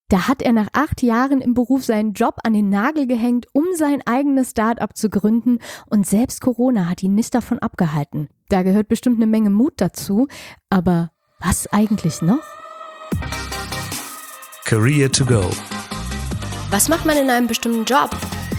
Da hat er nach 8 Jahren im Beruf seinen Job an den Nagel gehängt, um sein eigenes Start-up zu gründen. Und selbst Corona hat ihn nicht davon abgehalten. Da gehört bestimmt eine Menge Mut dazu. Aber was eigentlich noch? Career to go. Was macht man in einem bestimmten Job?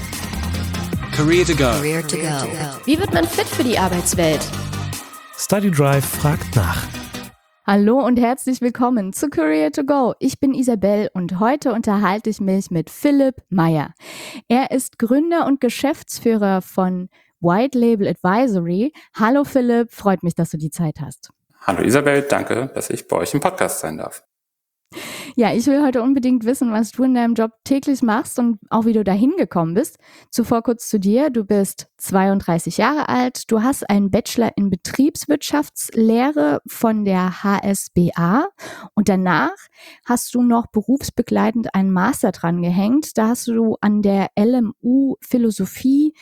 Career to go. Career to go. Wie wird man fit für die Arbeitswelt? Study Drive fragt nach. Hallo und herzlich willkommen zu Career to go. Ich bin Isabel und heute unterhalte ich mich mit Philipp Meyer. Er ist Gründer und Geschäftsführer von White Label Advisory. Hallo Philipp, freut mich, dass du die Zeit hast. Hallo Isabel, danke, dass ich bei euch im Podcast sein darf. Ja, ich will heute unbedingt wissen, was du in deinem Job täglich machst und auch wie du dahin gekommen bist. Zuvor kurz zu dir. Du bist 32 Jahre alt. Du hast einen Bachelor in Betriebswirtschaftslehre von der HSBA und danach hast du noch berufsbegleitend einen Master dran gehängt. Da hast du an der LMU Philosophie,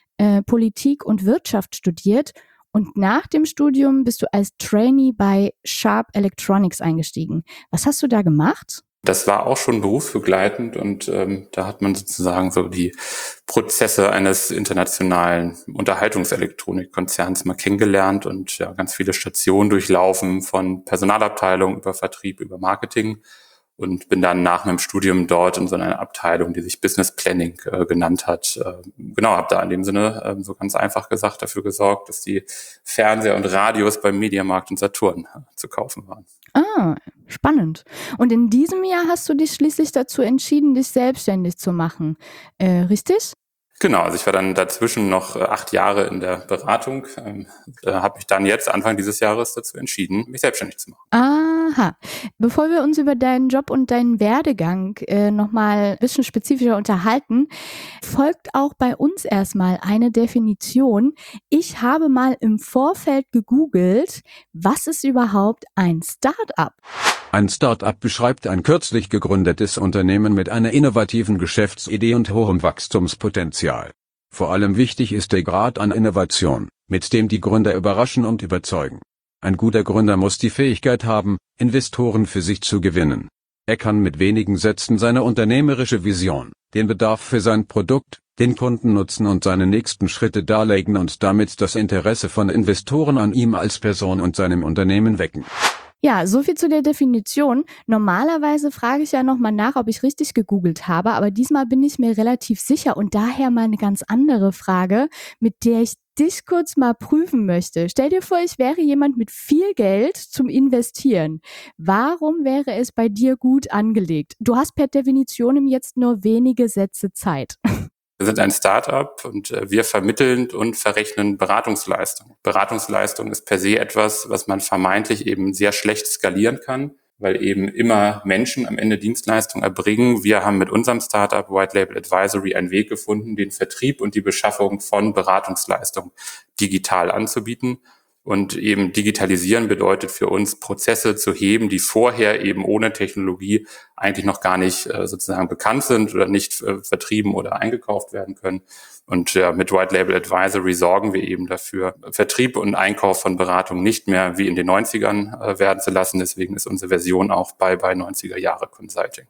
Politik und Wirtschaft studiert. Und nach dem Studium bist du als Trainee bei Sharp Electronics eingestiegen. Was hast du da gemacht? Das war auch schon berufsbegleitend und da hat man sozusagen so die Prozesse eines internationalen Unterhaltungselektronikkonzerns mal kennengelernt und ja ganz viele Stationen durchlaufen, von Personalabteilung über Vertrieb, über Marketing. Und bin dann nach meinem Studium dort in so einer Abteilung, die sich Business Planning genannt hat. Habe da in dem Sinne so ganz einfach gesagt dafür gesorgt, dass die Fernseher und Radios beim Mediamarkt und Saturn zu kaufen waren. Ah, spannend. Und in diesem Jahr hast du dich schließlich dazu entschieden, dich selbstständig zu machen. Richtig? Genau, also ich war dann dazwischen noch 8 Jahre in der Beratung, habe mich dann jetzt Anfang dieses Jahres dazu entschieden, mich selbstständig zu machen. Aha. Bevor wir uns über deinen Job und deinen Werdegang nochmal ein bisschen spezifischer unterhalten, folgt auch bei uns erstmal eine Definition. Ich habe mal im Vorfeld gegoogelt, was ist überhaupt ein Start-up? Ein Start-up beschreibt ein kürzlich gegründetes Unternehmen mit einer innovativen Geschäftsidee und hohem Wachstumspotenzial. Vor allem wichtig ist der Grad an Innovation, mit dem die Gründer überraschen und überzeugen. Ein guter Gründer muss die Fähigkeit haben, Investoren für sich zu gewinnen. Er kann mit wenigen Sätzen seine unternehmerische Vision, den Bedarf für sein Produkt, den Kundennutzen und seine nächsten Schritte darlegen und damit das Interesse von Investoren an ihm als Person und seinem Unternehmen wecken. Ja, so viel zu der Definition. Normalerweise frage ich ja nochmal nach, ob ich richtig gegoogelt habe, aber diesmal bin ich mir relativ sicher und daher mal eine ganz andere Frage, mit der ich dich kurz mal prüfen möchte. Stell dir vor, ich wäre jemand mit viel Geld zum Investieren. Warum wäre es bei dir gut angelegt? Du hast per Definition jetzt nur wenige Sätze Zeit. Wir sind ein Start-up und wir vermitteln und verrechnen Beratungsleistung. Beratungsleistung ist per se etwas, was man vermeintlich eben sehr schlecht skalieren kann, weil eben immer Menschen am Ende Dienstleistungen erbringen. Wir haben mit unserem Start-up White Label Advisory einen Weg gefunden, den Vertrieb und die Beschaffung von Beratungsleistung digital anzubieten. Und eben digitalisieren bedeutet für uns, Prozesse zu heben, die vorher eben ohne Technologie eigentlich noch gar nicht sozusagen bekannt sind oder nicht vertrieben oder eingekauft werden können. Und ja, mit White Label Advisory sorgen wir eben dafür, Vertrieb und Einkauf von Beratung nicht mehr wie in den 90ern werden zu lassen. Deswegen ist unsere Version auch bei 90er Jahre Consulting.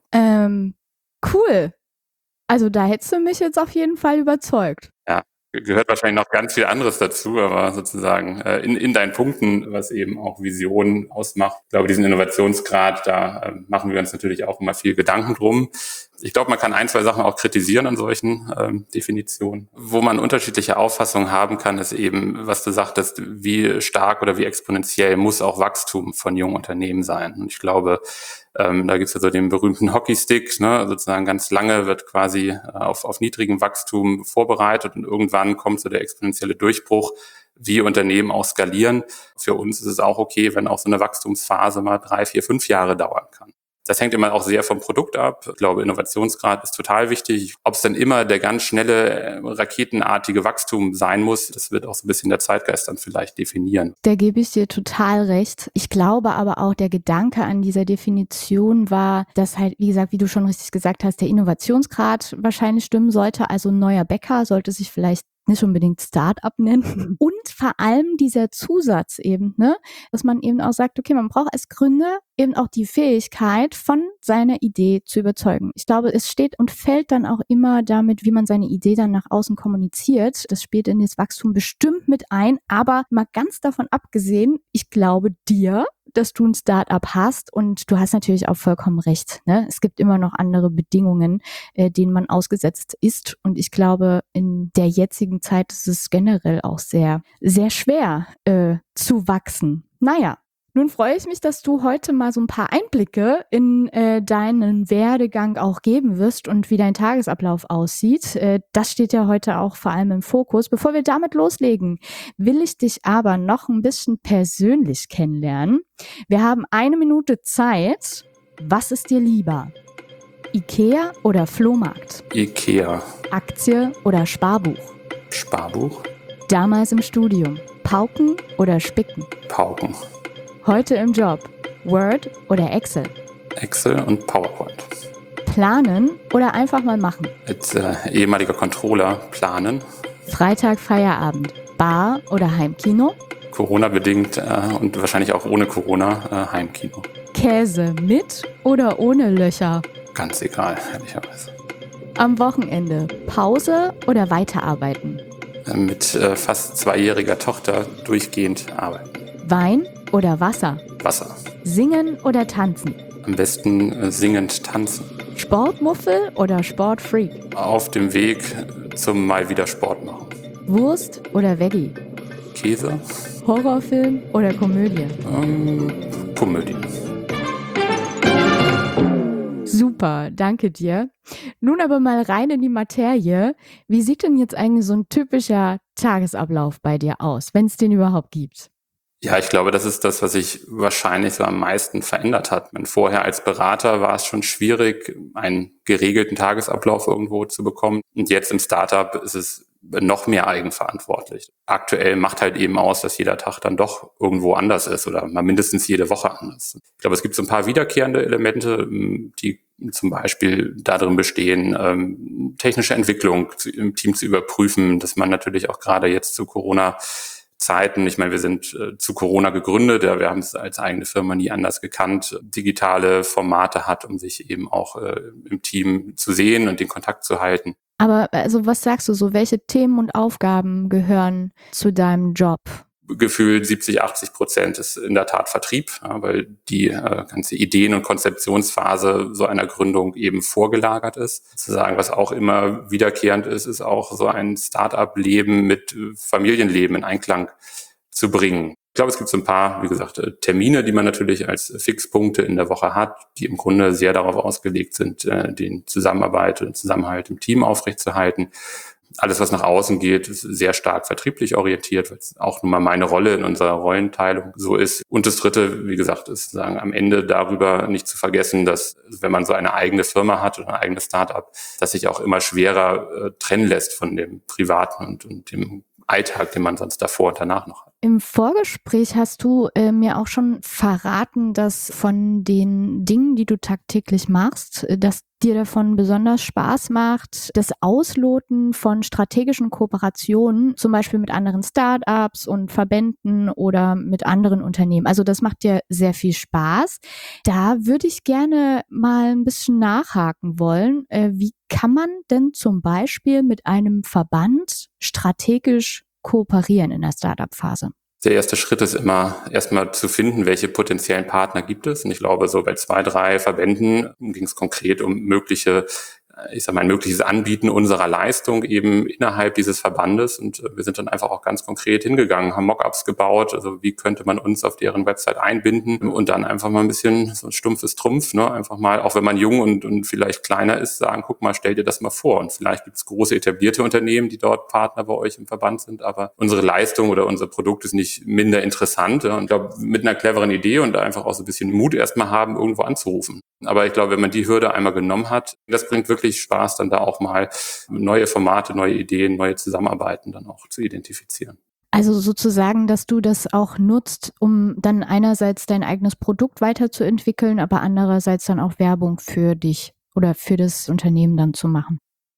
Cool. Also da hättest du mich jetzt auf jeden Fall überzeugt. Ja. Gehört wahrscheinlich noch ganz viel anderes dazu, aber sozusagen in deinen Punkten, was eben auch Visionen ausmacht. Ich glaube, diesen Innovationsgrad, da machen wir uns natürlich auch immer viel Gedanken drum. Ich glaube, man kann 1, 2 Sachen auch kritisieren an solchen Definitionen. Wo man unterschiedliche Auffassungen haben kann, ist eben, was du sagtest, wie stark oder wie exponentiell muss auch Wachstum von jungen Unternehmen sein. Und ich glaube, da gibt's ja so den berühmten Hockeystick, ne? Sozusagen ganz lange wird quasi auf niedrigem Wachstum vorbereitet und irgendwann kommt so der exponentielle Durchbruch, wie Unternehmen auch skalieren. Für uns ist es auch okay, wenn auch so eine Wachstumsphase mal 3, 4, 5 Jahre dauern kann. Das hängt immer auch sehr vom Produkt ab. Ich glaube, Innovationsgrad ist total wichtig. Ob es dann immer der ganz schnelle, raketenartige Wachstum sein muss, das wird auch so ein bisschen der Zeitgeist dann vielleicht definieren. Da gebe ich dir total recht. Ich glaube aber auch, der Gedanke an dieser Definition war, dass halt, wie gesagt, wie du schon richtig gesagt hast, der Innovationsgrad wahrscheinlich stimmen sollte. Also ein neuer Bäcker sollte sich vielleicht nicht unbedingt Start-up nennen. Und vor allem dieser Zusatz eben, ne, dass man eben auch sagt, okay, man braucht als Gründer eben auch die Fähigkeit, von seiner Idee zu überzeugen. Ich glaube, es steht und fällt dann auch immer damit, wie man seine Idee dann nach außen kommuniziert. Das spielt in das Wachstum bestimmt mit ein, aber mal ganz davon abgesehen, ich glaube dir, dass du ein Start-up hast und du hast natürlich auch vollkommen recht, ne? Es gibt immer noch andere Bedingungen, denen man ausgesetzt ist und ich glaube, in der jetzigen Zeit ist es generell auch sehr, sehr schwer zu wachsen. Naja. Nun freue ich mich, dass du heute mal so ein paar Einblicke in deinen Werdegang auch geben wirst und wie dein Tagesablauf aussieht. Das steht ja heute auch vor allem im Fokus. Bevor wir damit loslegen, will ich dich aber noch ein bisschen persönlich kennenlernen. Wir haben 1 Minute Zeit. Was ist dir lieber? IKEA oder Flohmarkt? IKEA. Aktie oder Sparbuch? Sparbuch. Damals im Studium. Pauken oder Spicken? Pauken. Heute im Job. Word oder Excel? Excel und PowerPoint. Planen oder einfach mal machen? Als ehemaliger Controller planen. Freitag Feierabend. Bar oder Heimkino? Corona-bedingt und wahrscheinlich auch ohne Corona Heimkino. Käse mit oder ohne Löcher? Ganz egal, ehrlicherweise. Am Wochenende. Pause oder weiterarbeiten? Mit fast 2-jähriger Tochter durchgehend arbeiten. Wein oder Wasser? Wasser. Singen oder tanzen? Am besten singend tanzen. Sportmuffel oder Sportfreak? Auf dem Weg zum mal wieder Sport machen. Wurst oder Veggie? Käse. Horrorfilm oder Komödie? Komödie. Super, danke dir. Nun aber mal rein in die Materie. Wie sieht denn jetzt eigentlich so ein typischer Tagesablauf bei dir aus, wenn es den überhaupt gibt? Ja, ich glaube, das ist das, was sich wahrscheinlich so am meisten verändert hat. Vorher als Berater war es schon schwierig, einen geregelten Tagesablauf irgendwo zu bekommen. Und jetzt im Startup ist es noch mehr eigenverantwortlich. Aktuell macht halt eben aus, dass jeder Tag dann doch irgendwo anders ist oder mal mindestens jede Woche anders. Ich glaube, es gibt so ein paar wiederkehrende Elemente, die zum Beispiel darin bestehen, technische Entwicklung im Team zu überprüfen, dass man natürlich auch gerade jetzt zu Corona-Zeiten, ich meine, wir sind zu Corona gegründet, ja, wir haben es als eigene Firma nie anders gekannt, digitale Formate hat, um sich eben auch im Team zu sehen und den Kontakt zu halten. Aber also was sagst du so, welche Themen und Aufgaben gehören zu deinem Job? Gefühlt 70-80% ist in der Tat Vertrieb, ja, weil die ganze Ideen- und Konzeptionsphase so einer Gründung eben vorgelagert ist. Sozusagen, was auch immer wiederkehrend ist, ist auch so ein Start-up-Leben mit Familienleben in Einklang zu bringen. Ich glaube, es gibt so ein paar, wie gesagt, Termine, die man natürlich als Fixpunkte in der Woche hat, die im Grunde sehr darauf ausgelegt sind, den Zusammenarbeit und Zusammenhalt im Team aufrechtzuerhalten. Alles, was nach außen geht, ist sehr stark vertrieblich orientiert, weil es auch nun mal meine Rolle in unserer Rollenteilung so ist. Und das Dritte, wie gesagt, ist sagen, am Ende darüber nicht zu vergessen, dass wenn man so eine eigene Firma hat oder ein eigenes Start-up, dass sich auch immer schwerer trennen lässt von dem Privaten und dem Alltag, den man sonst davor und danach noch hat. Im Vorgespräch hast du mir auch schon verraten, dass von den Dingen, die du tagtäglich machst, dass dir davon besonders Spaß macht, das Ausloten von strategischen Kooperationen, zum Beispiel mit anderen Startups und Verbänden oder mit anderen Unternehmen. Also das macht dir sehr viel Spaß. Da würde ich gerne mal ein bisschen nachhaken wollen. Wie kann man denn zum Beispiel mit einem Verband strategisch kooperieren in der Startup-Phase? Der erste Schritt ist immer erstmal zu finden, welche potenziellen Partner gibt es. Und ich glaube, so bei 2, 3 Verbänden ging es konkret um ein mögliches Anbieten unserer Leistung eben innerhalb dieses Verbandes. Und wir sind dann einfach auch ganz konkret hingegangen, haben Mockups gebaut. Also wie könnte man uns auf deren Website einbinden und dann einfach mal ein bisschen so ein stumpfes Trumpf, ne? Einfach mal, auch wenn man jung und vielleicht kleiner ist, sagen, guck mal, stell dir das mal vor. Und vielleicht gibt es große etablierte Unternehmen, die dort Partner bei euch im Verband sind. Aber unsere Leistung oder unser Produkt ist nicht minder interessant. Ja? Und ich glaube, mit einer cleveren Idee und einfach auch so ein bisschen Mut erstmal haben, irgendwo anzurufen. Aber ich glaube, wenn man die Hürde einmal genommen hat, das bringt wirklich Spaß, dann da auch mal neue Formate, neue Ideen, neue Zusammenarbeiten dann auch zu identifizieren. Also sozusagen, dass du das auch nutzt, um dann einerseits dein eigenes Produkt weiterzuentwickeln, aber andererseits dann auch Werbung für dich oder für das Unternehmen dann zu machen.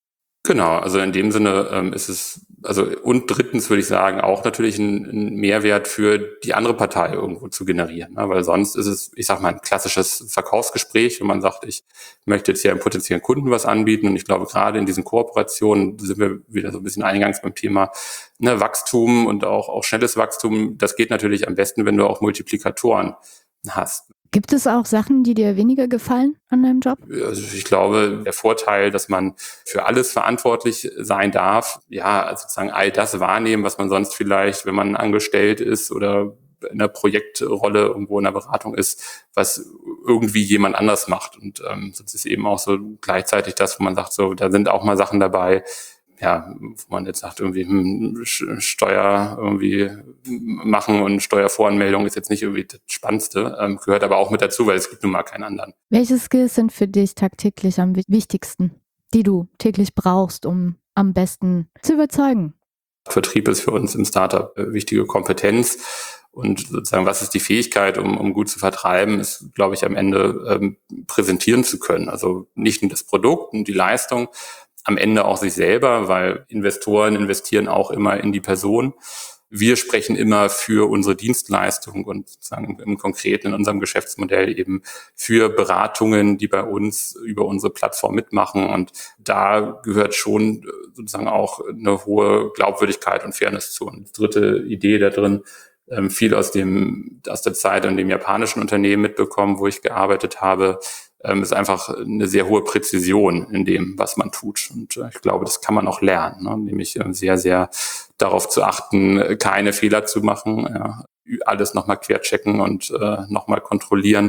Genau, also in dem Sinne ist es, also und drittens würde ich sagen, auch natürlich ein Mehrwert für die andere Partei irgendwo zu generieren, ne? Weil sonst ist es, ich sag mal, ein klassisches Verkaufsgespräch, wenn man sagt, ich möchte jetzt hier einem potenziellen Kunden was anbieten, und ich glaube, gerade in diesen Kooperationen sind wir wieder so ein bisschen eingangs beim Thema, ne, Wachstum und auch schnelles Wachstum. Das geht natürlich am besten, wenn du auch Multiplikatoren hast. Gibt es auch Sachen, die dir weniger gefallen an deinem Job? Also ich glaube, der Vorteil, dass man für alles verantwortlich sein darf, ja, also sozusagen all das wahrnehmen, was man sonst vielleicht, wenn man angestellt ist oder in einer Projektrolle irgendwo in der Beratung ist, was irgendwie jemand anders macht. Und das ist eben auch so gleichzeitig das, wo man sagt, so, da sind auch mal Sachen dabei, ja, wo man jetzt sagt, irgendwie Steuer irgendwie machen und Steuervoranmeldung ist jetzt nicht irgendwie das Spannendste, gehört aber auch mit dazu, weil es gibt nun mal keinen anderen. Welche Skills sind für dich tagtäglich am wichtigsten, die du täglich brauchst, um am besten zu überzeugen? Vertrieb ist für uns im Startup wichtige Kompetenz. Und sozusagen, was ist die Fähigkeit, um gut zu vertreiben, ist, glaube ich, am Ende präsentieren zu können. Also nicht nur das Produkt und die Leistung, am Ende auch sich selber, weil Investoren investieren auch immer in die Person. Wir sprechen immer für unsere Dienstleistung und sozusagen im Konkreten in unserem Geschäftsmodell eben für Beratungen, die bei uns über unsere Plattform mitmachen. Und da gehört schon sozusagen auch eine hohe Glaubwürdigkeit und Fairness zu. Und die dritte Idee da drin, viel aus der Zeit an dem japanischen Unternehmen mitbekommen, wo ich gearbeitet habe, ist einfach eine sehr hohe Präzision in dem, was man tut. Und ich glaube, das kann man auch lernen, ne? Nämlich sehr, sehr darauf zu achten, keine Fehler zu machen, ja, alles nochmal querchecken und nochmal kontrollieren.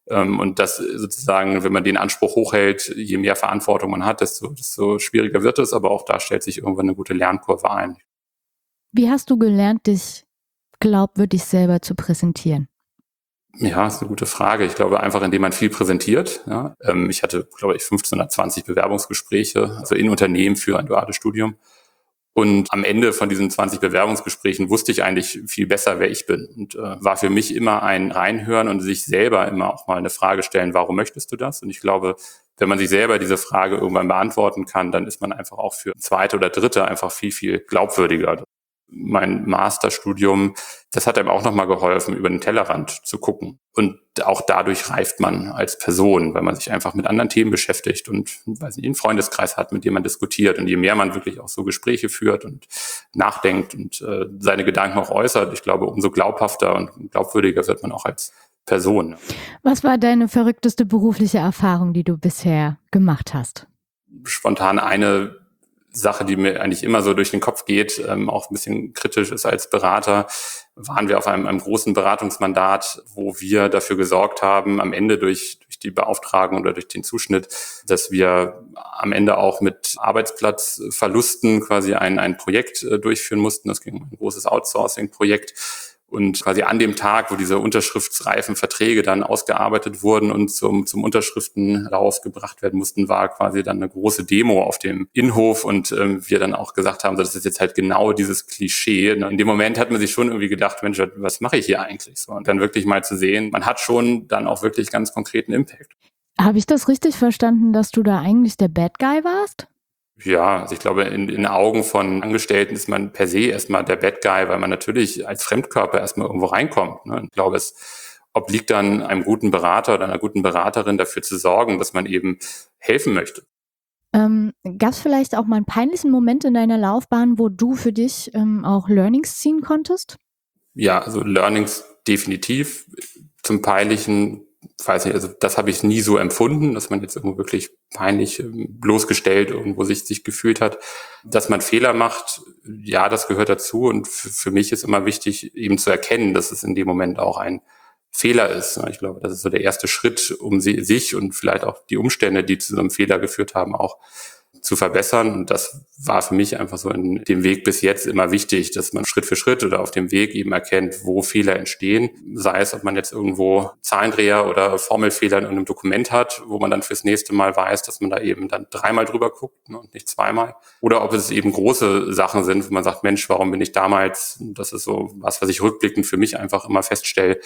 Und das sozusagen, wenn man den Anspruch hochhält, je mehr Verantwortung man hat, desto schwieriger wird es. Aber auch da stellt sich irgendwann eine gute Lernkurve ein. Wie hast du gelernt, dich glaubwürdig selber zu präsentieren? Ja, ist eine gute Frage. Ich glaube einfach, indem man viel präsentiert. Ja. Ich hatte, glaube ich, 15 oder 20 Bewerbungsgespräche, also in Unternehmen für ein duales Studium. Und am Ende von diesen 20 Bewerbungsgesprächen wusste ich eigentlich viel besser, wer ich bin. Und war für mich immer ein Reinhören und sich selber immer auch mal eine Frage stellen, warum möchtest du das? Und ich glaube, wenn man sich selber diese Frage irgendwann beantworten kann, dann ist man einfach auch für zweite oder dritte einfach viel, viel glaubwürdiger. Mein Masterstudium, das hat einem auch nochmal geholfen, über den Tellerrand zu gucken. Und auch dadurch reift man als Person, weil man sich einfach mit anderen Themen beschäftigt und, weiß nicht, einen Freundeskreis hat, mit dem man diskutiert. Und je mehr man wirklich auch so Gespräche führt und nachdenkt und seine Gedanken auch äußert, ich glaube, umso glaubhafter und glaubwürdiger wird man auch als Person. Was war deine verrückteste berufliche Erfahrung, die du bisher gemacht hast? Spontan eine Sache, die mir eigentlich immer so durch den Kopf geht, auch ein bisschen kritisch ist als Berater, waren wir auf einem großen Beratungsmandat, wo wir dafür gesorgt haben, am Ende durch die Beauftragung oder durch den Zuschnitt, dass wir am Ende auch mit Arbeitsplatzverlusten quasi ein Projekt durchführen mussten. Das ging um ein großes Outsourcing-Projekt. Und quasi an dem Tag, wo diese unterschriftsreifen Verträge dann ausgearbeitet wurden und zum Unterschriftenlauf gebracht werden mussten, war quasi dann eine große Demo auf dem Innenhof und wir dann auch gesagt haben, das ist jetzt halt genau dieses Klischee. In dem Moment hat man sich schon irgendwie gedacht, Mensch, was mache ich hier eigentlich so? Und dann wirklich mal zu sehen, man hat schon dann auch wirklich ganz konkreten Impact. Habe ich das richtig verstanden, dass du da eigentlich der Bad Guy warst? Ja, also ich glaube, in den Augen von Angestellten ist man per se erstmal der Bad Guy, weil man natürlich als Fremdkörper erstmal irgendwo reinkommt. Ne? Ich glaube, es obliegt dann einem guten Berater oder einer guten Beraterin dafür zu sorgen, dass man eben helfen möchte. Gab es vielleicht auch mal einen peinlichen Moment in deiner Laufbahn, wo du für dich auch Learnings ziehen konntest? Ja, also Learnings definitiv. Zum Peinlichen, weiß nicht, also das habe ich nie so empfunden, dass man jetzt irgendwo wirklich peinlich bloßgestellt irgendwo sich gefühlt hat. Dass man Fehler macht, ja, das gehört dazu. Und für mich ist immer wichtig, eben zu erkennen, dass es in dem Moment auch ein Fehler ist. Ich glaube, das ist so der erste Schritt, um sich und vielleicht auch die Umstände, die zu so einem Fehler geführt haben, auch zu verbessern. Und das war für mich einfach so in dem Weg bis jetzt immer wichtig, dass man Schritt für Schritt oder auf dem Weg eben erkennt, wo Fehler entstehen. Sei es, ob man jetzt irgendwo Zahlendreher oder Formelfehler in einem Dokument hat, wo man dann fürs nächste Mal weiß, dass man da eben dann 3-mal drüber guckt, ne, und nicht 2-mal. Oder ob es eben große Sachen sind, wo man sagt, Mensch, warum bin ich damals, das ist so was ich rückblickend für mich einfach immer feststelle,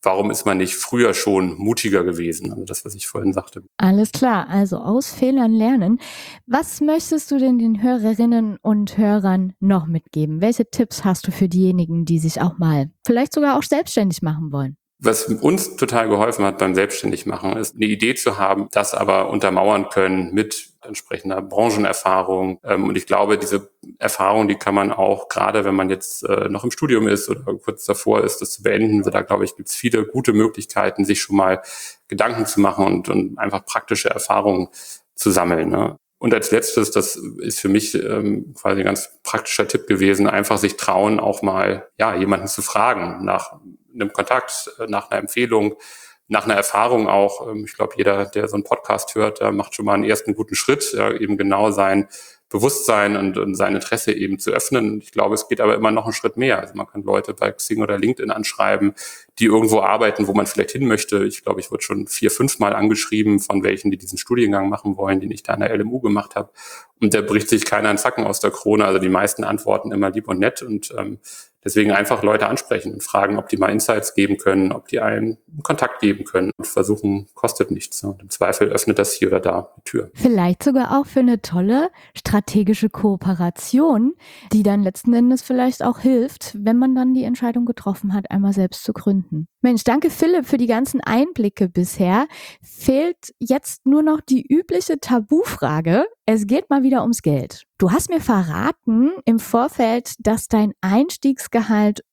warum ist man nicht früher schon mutiger gewesen? Also das, was ich vorhin sagte. Alles klar, also aus Fehlern lernen. Was möchtest du denn den Hörerinnen und Hörern noch mitgeben? Welche Tipps hast du für diejenigen, die sich auch mal vielleicht sogar auch selbstständig machen wollen? Was uns total geholfen hat beim Selbstständigmachen, ist eine Idee zu haben, das aber untermauern können mit entsprechender Branchenerfahrung. Und ich glaube, diese Erfahrung, die kann man auch, gerade wenn man jetzt noch im Studium ist oder kurz davor ist, das zu beenden, da glaube ich, gibt es viele gute Möglichkeiten, sich schon mal Gedanken zu machen und einfach praktische Erfahrungen zu sammeln, ne? Und als letztes, das ist für mich quasi ein ganz praktischer Tipp gewesen, einfach sich trauen, auch mal jemanden zu fragen nach einem Kontakt, nach einer Empfehlung, nach einer Erfahrung auch. Ich glaube, jeder, der so einen Podcast hört, macht schon mal einen ersten guten Schritt, eben genau sein Bewusstsein und sein Interesse eben zu öffnen. Ich glaube, es geht aber immer noch einen Schritt mehr. Also man kann Leute bei Xing oder LinkedIn anschreiben, die irgendwo arbeiten, wo man vielleicht hin möchte. Ich glaube, ich wurde schon 4-5 Mal angeschrieben von welchen, die diesen Studiengang machen wollen, den ich da an der LMU gemacht habe. Und da bricht sich keiner einen Zacken aus der Krone. Also die meisten antworten immer lieb und nett und deswegen einfach Leute ansprechen und fragen, ob die mal Insights geben können, ob die einen Kontakt geben können. Und versuchen kostet nichts. Und im Zweifel öffnet das hier oder da die Tür. Vielleicht sogar auch für eine tolle strategische Kooperation, die dann letzten Endes vielleicht auch hilft, wenn man dann die Entscheidung getroffen hat, einmal selbst zu gründen. Mensch, danke Philipp für die ganzen Einblicke bisher. Fehlt jetzt nur noch die übliche Tabufrage. Es geht mal wieder ums Geld. Du hast mir verraten im Vorfeld, dass dein Einstiegsgehalt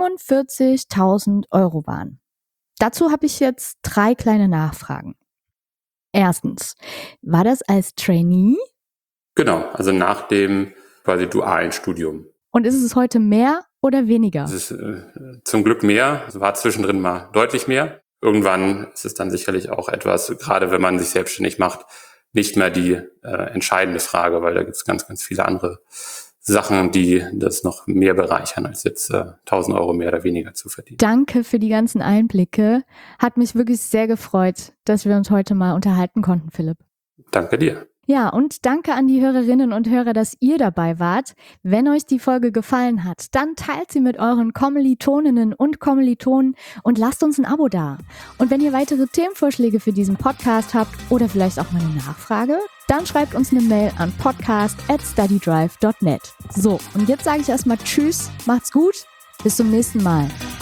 45.000 € waren. Dazu habe ich jetzt 3 kleine Nachfragen. Erstens, war das als Trainee? Genau, also nach dem quasi dualen Studium. Und ist es heute mehr oder weniger? Es ist zum Glück mehr, es war zwischendrin mal deutlich mehr. Irgendwann ist es dann sicherlich auch etwas, gerade wenn man sich selbstständig macht, nicht mehr die entscheidende Frage, weil da gibt es ganz, ganz viele andere Sachen, die das noch mehr bereichern, als jetzt 1.000 € mehr oder weniger zu verdienen. Danke für die ganzen Einblicke. Hat mich wirklich sehr gefreut, dass wir uns heute mal unterhalten konnten, Philipp. Danke dir. Ja, und danke an die Hörerinnen und Hörer, dass ihr dabei wart. Wenn euch die Folge gefallen hat, dann teilt sie mit euren Kommilitoninnen und Kommilitonen und lasst uns ein Abo da. Und wenn ihr weitere Themenvorschläge für diesen Podcast habt oder vielleicht auch mal eine Nachfrage, dann schreibt uns eine Mail an podcast@studydrive.net. So, und jetzt sage ich erstmal Tschüss, macht's gut, bis zum nächsten Mal.